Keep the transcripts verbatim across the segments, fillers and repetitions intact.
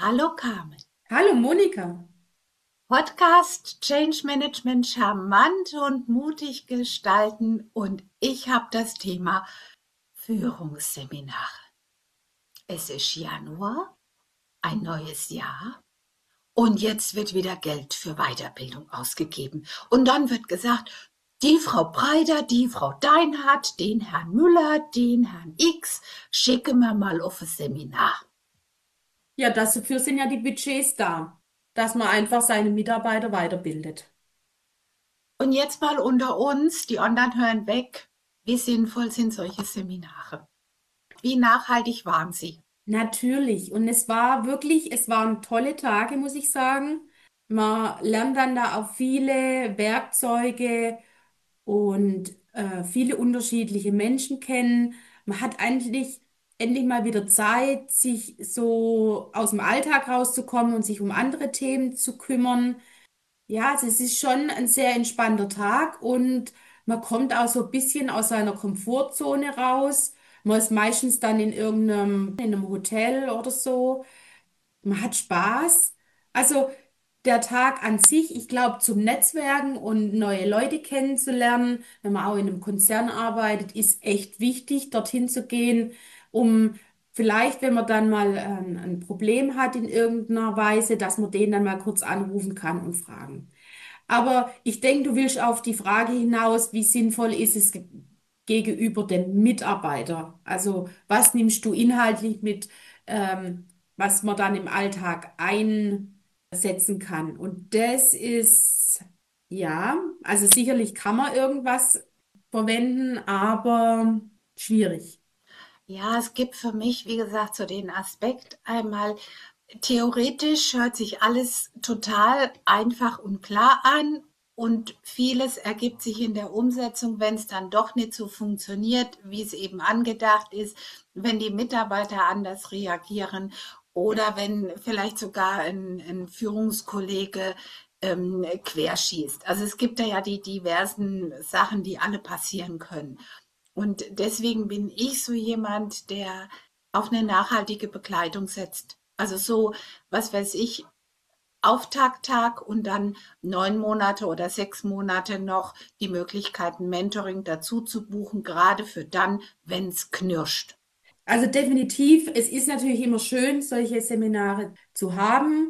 Hallo Carmen. Hallo Monika. Podcast Change Management charmant und mutig gestalten und ich habe das Thema Führungsseminare. Es ist Januar, ein neues Jahr und jetzt wird wieder Geld für Weiterbildung ausgegeben. Und dann wird gesagt, die Frau Breiter, die Frau Deinhardt, den Herrn Müller, den Herrn X, schicken wir mal auf ein Seminar. Ja, dafür sind ja die Budgets da, dass man einfach seine Mitarbeiter weiterbildet. Und jetzt mal unter uns, die anderen hören weg. Wie sinnvoll sind solche Seminare? Wie nachhaltig waren sie? Natürlich. Und es war wirklich, es waren tolle Tage, muss ich sagen. Man lernt dann da auch viele Werkzeuge und äh, viele unterschiedliche Menschen kennen. Man hat eigentlich endlich mal wieder Zeit, sich so aus dem Alltag rauszukommen und sich um andere Themen zu kümmern. Ja, also es ist schon ein sehr entspannter Tag und man kommt auch so ein bisschen aus seiner Komfortzone raus. Man ist meistens dann in irgendeinem, in einem Hotel oder so. Man hat Spaß. Also der Tag an sich, ich glaube, zum Netzwerken und neue Leute kennenzulernen, wenn man auch in einem Konzern arbeitet, ist echt wichtig, dorthin zu gehen, um vielleicht, wenn man dann mal ähm, ein Problem hat in irgendeiner Weise, dass man den dann mal kurz anrufen kann und fragen. Aber ich denke, du willst auf die Frage hinaus, wie sinnvoll ist es ge- gegenüber dem Mitarbeiter? Also was nimmst du inhaltlich mit, ähm, was man dann im Alltag einsetzen kann? Und das ist, ja, also sicherlich kann man irgendwas verwenden, aber schwierig. Ja, es gibt für mich, wie gesagt, so den Aspekt einmal, theoretisch hört sich alles total einfach und klar an und vieles ergibt sich in der Umsetzung, wenn es dann doch nicht so funktioniert, wie es eben angedacht ist, wenn die Mitarbeiter anders reagieren oder wenn vielleicht sogar ein, ein Führungskollege ähm, querschießt. Also es gibt da ja die diversen Sachen, die alle passieren können. Und deswegen bin ich so jemand, der auf eine nachhaltige Begleitung setzt. Also so, was weiß ich, Auftakttag und dann neun Monate oder sechs Monate noch die Möglichkeiten, Mentoring dazu zu buchen, gerade für dann, wenn es knirscht. Also definitiv, es ist natürlich immer schön, solche Seminare zu haben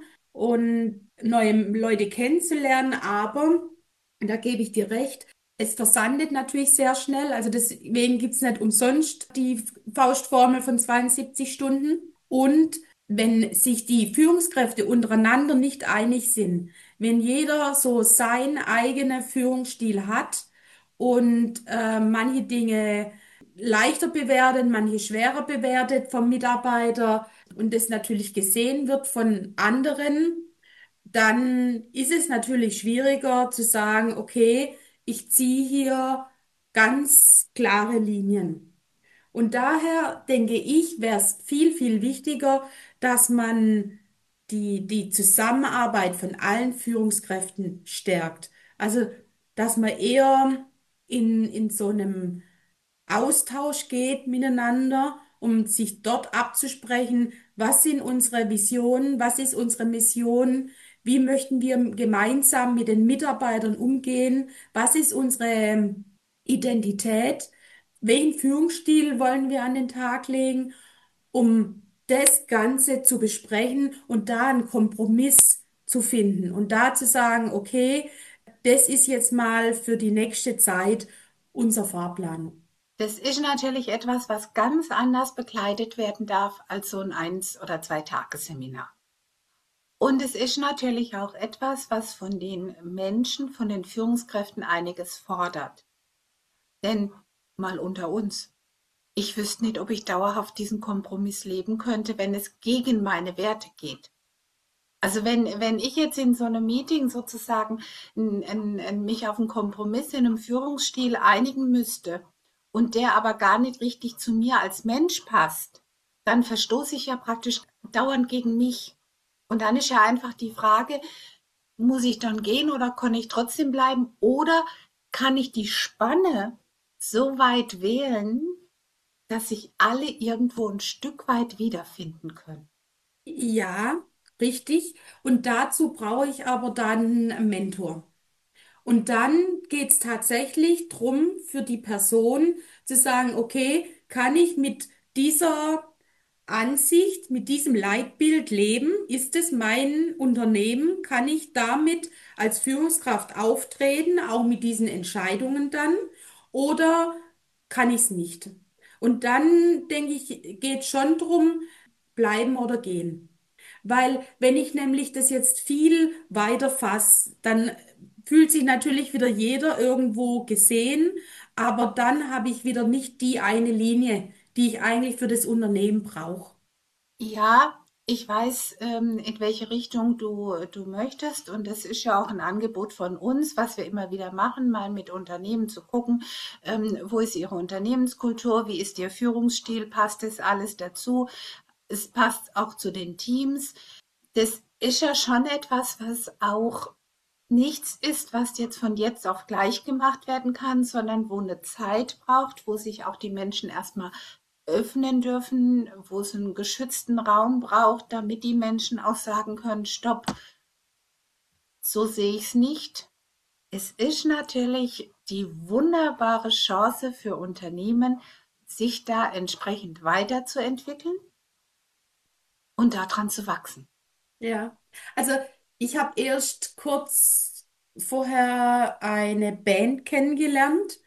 und neue Leute kennenzulernen, aber, und da gebe ich dir recht, es versandet natürlich sehr schnell. Also deswegen gibt's nicht umsonst die Faustformel von zweiundsiebzig Stunden. Und wenn sich die Führungskräfte untereinander nicht einig sind, wenn jeder so seinen eigenen Führungsstil hat und äh, manche Dinge leichter bewertet, manche schwerer bewertet vom Mitarbeiter und das natürlich gesehen wird von anderen, dann ist es natürlich schwieriger zu sagen, okay, ich ziehe hier ganz klare Linien. Und daher denke ich, wäre es viel, viel wichtiger, dass man die, die Zusammenarbeit von allen Führungskräften stärkt. Also, dass man eher in, in so einem Austausch geht miteinander, um sich dort abzusprechen, was sind unsere Visionen, was ist unsere Mission, wie möchten wir gemeinsam mit den Mitarbeitern umgehen, was ist unsere Identität, welchen Führungsstil wollen wir an den Tag legen, um das Ganze zu besprechen und da einen Kompromiss zu finden und da zu sagen, okay, das ist jetzt mal für die nächste Zeit unser Fahrplan. Das ist natürlich etwas, was ganz anders begleitet werden darf als so ein Eins- oder Zwei-Tage-Seminar. Und es ist natürlich auch etwas, was von den Menschen, von den Führungskräften einiges fordert. Denn mal unter uns, ich wüsste nicht, ob ich dauerhaft diesen Kompromiss leben könnte, wenn es gegen meine Werte geht. Also wenn, wenn ich jetzt in so einem Meeting sozusagen n, n, n, mich auf einen Kompromiss in einem Führungsstil einigen müsste und der aber gar nicht richtig zu mir als Mensch passt, dann verstoße ich ja praktisch dauernd gegen mich. Und dann ist ja einfach die Frage, muss ich dann gehen oder kann ich trotzdem bleiben? Oder kann ich die Spanne so weit wählen, dass sich alle irgendwo ein Stück weit wiederfinden können? Ja, richtig. Und dazu brauche ich aber dann einen Mentor. Und dann geht es tatsächlich drum, für die Person zu sagen, okay, kann ich mit dieser Ansicht, mit diesem Leitbild leben? Ist es mein Unternehmen? Kann ich damit als Führungskraft auftreten, auch mit diesen Entscheidungen dann? Oder kann ich es nicht? Und dann denke ich, geht schon drum, bleiben oder gehen. Weil wenn ich nämlich das jetzt viel weiter fasse, dann fühlt sich natürlich wieder jeder irgendwo gesehen, aber dann habe ich wieder nicht die eine Linie, die ich eigentlich für das Unternehmen brauche. Ja, ich weiß, ähm, in welche Richtung du, du möchtest. Und das ist ja auch ein Angebot von uns, was wir immer wieder machen, mal mit Unternehmen zu gucken, ähm, wo ist ihre Unternehmenskultur, wie ist ihr Führungsstil, passt das alles dazu? Es passt auch zu den Teams. Das ist ja schon etwas, was auch nichts ist, was jetzt von jetzt auf gleich gemacht werden kann, sondern wo eine Zeit braucht, wo sich auch die Menschen erstmal öffnen dürfen, wo es einen geschützten Raum braucht, damit die Menschen auch sagen können, stopp, so sehe ich es nicht. Es ist natürlich die wunderbare Chance für Unternehmen, sich da entsprechend weiterzuentwickeln und daran zu wachsen. Ja, also ich habe erst kurz vorher eine Band kennengelernt,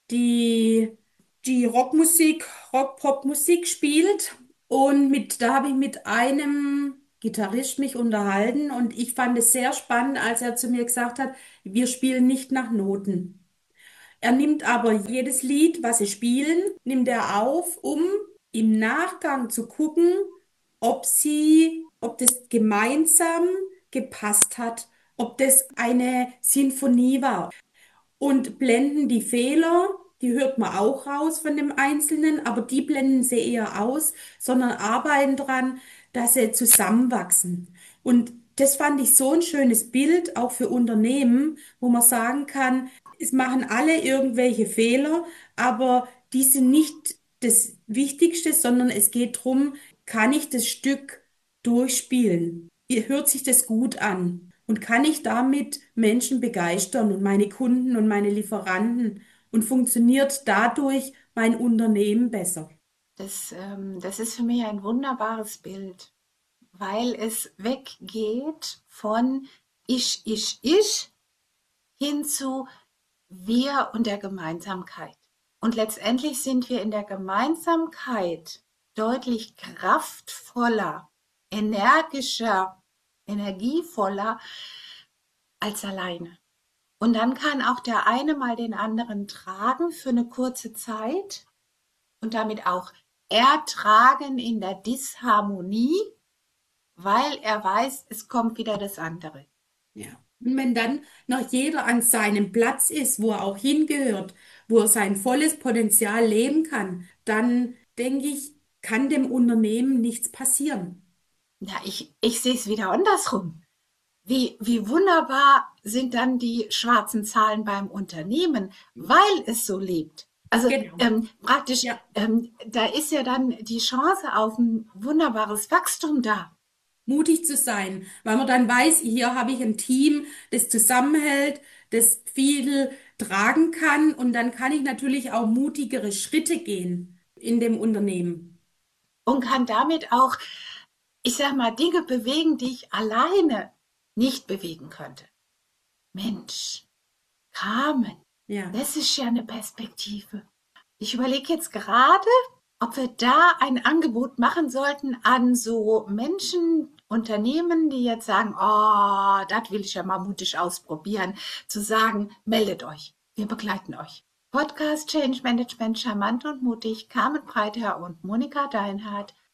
die die Rockmusik, Rock-Pop-Musik spielt. Und mit, da habe ich mit einem Gitarrist mich unterhalten und ich fand es sehr spannend, als er zu mir gesagt hat, wir spielen nicht nach Noten. Er nimmt aber jedes Lied, was sie spielen, nimmt er auf, um im Nachgang zu gucken, ob sie, ob das gemeinsam gepasst hat, ob das eine Sinfonie war. Und blenden die Fehler, die hört man auch raus von dem Einzelnen, aber die blenden sie eher aus, sondern arbeiten dran, dass sie zusammenwachsen. Und das fand ich so ein schönes Bild, auch für Unternehmen, wo man sagen kann, es machen alle irgendwelche Fehler, aber die sind nicht das Wichtigste, sondern es geht drum, kann ich das Stück durchspielen? Hört sich das gut an? Und kann ich damit Menschen begeistern und meine Kunden und meine Lieferanten? Und funktioniert dadurch mein Unternehmen besser? Das, ähm, das ist für mich ein wunderbares Bild, weil es weggeht von ich, ich, ich hin zu wir und der Gemeinsamkeit. Und letztendlich sind wir in der Gemeinsamkeit deutlich kraftvoller, energischer, energievoller als alleine. Und dann kann auch der eine mal den anderen tragen für eine kurze Zeit und damit auch ertragen in der Disharmonie, weil er weiß, es kommt wieder das andere. Ja. Und wenn dann noch jeder an seinem Platz ist, wo er auch hingehört, wo er sein volles Potenzial leben kann, dann denke ich, kann dem Unternehmen nichts passieren. Na, ich, ich sehe es wieder andersrum. Wie, wie wunderbar sind dann die schwarzen Zahlen beim Unternehmen, weil es so lebt. Also Genau. ähm, praktisch, Ja. ähm, da ist ja dann die Chance auf ein wunderbares Wachstum da. Mutig zu sein, weil man dann weiß, hier habe ich ein Team, das zusammenhält, das viel tragen kann und dann kann ich natürlich auch mutigere Schritte gehen in dem Unternehmen. Und kann damit auch, ich sag mal, Dinge bewegen, die ich alleine nicht bewegen könnte. Mensch, Carmen, Ja, das ist ja eine Perspektive. Ich überlege jetzt gerade, ob wir da ein Angebot machen sollten an so Menschen, Unternehmen, die jetzt sagen, oh, das will ich ja mal mutig ausprobieren, zu sagen, meldet euch, wir begleiten euch. Podcast Change Management charmant und mutig, Carmen Breither und Monika Deinhardt.